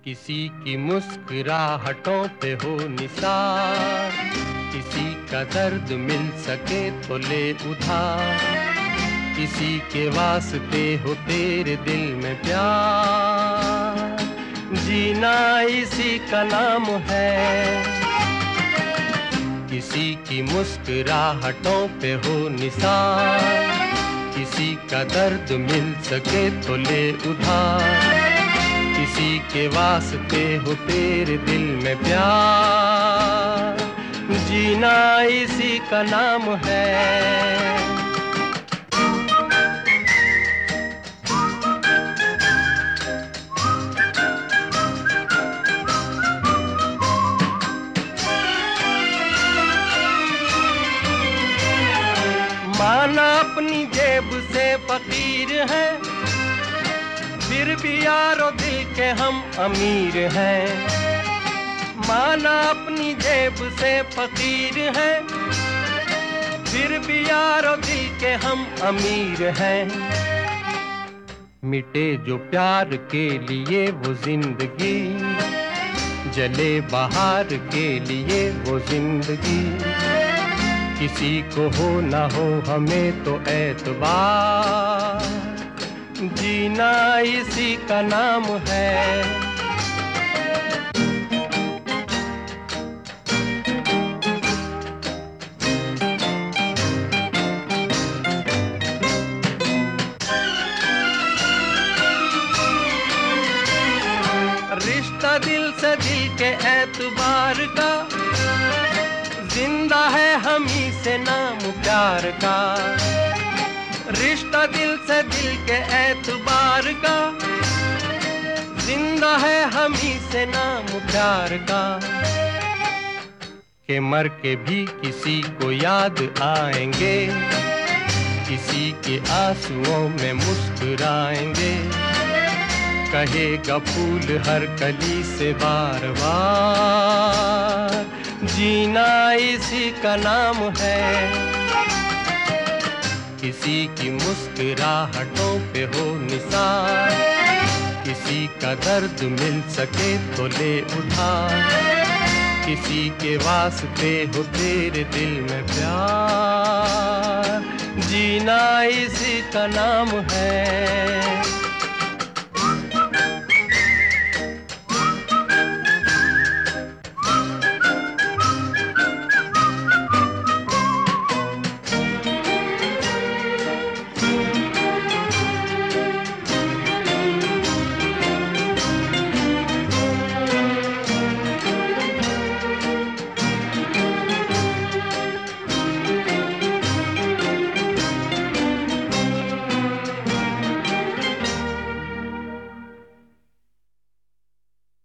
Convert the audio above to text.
किसी की मुस्कुराहटों पे हो निसार, किसी का दर्द मिल सके तो ले उधार, किसी के वास्ते हो तेरे दिल में प्यार, जीना इसी का नाम है। किसी की मुस्कुराहटों पे हो निसार, किसी का दर्द मिल सके तो ले उधार, किसी के वास्ते हो तेरे दिल में प्यार, जीना इसी का नाम है। माना अपनी जेब से फकीर है, फिर भी यारो दिल के हम अमीर हैं। माना अपनी जेब से फकीर है, फिर भी यारो दिल के हम अमीर हैं। मिटे जो प्यार के लिए वो जिंदगी, जले बहार के लिए वो जिंदगी, किसी को हो ना हो हमें तो एतबार, जीना इसी का नाम है। रिश्ता दिल से दिल के एतबार का, जिंदा है हम ही से नाम प्यार का। रिश्ता दिल से दिल के एतबार का, जिंदा है हम ही से नाम प्यार का। के मर के भी किसी को याद आएंगे, किसी के आंसुओं में मुस्कुराएंगे, कहेगा फूल हर कली से बार बार, जीना इसी का नाम है। किसी की मुस्कुराहटों पे हो निसार, किसी का दर्द मिल सके तो ले उधार, किसी के वास्ते हो तेरे दिल में प्यार, जीना इसी का नाम है।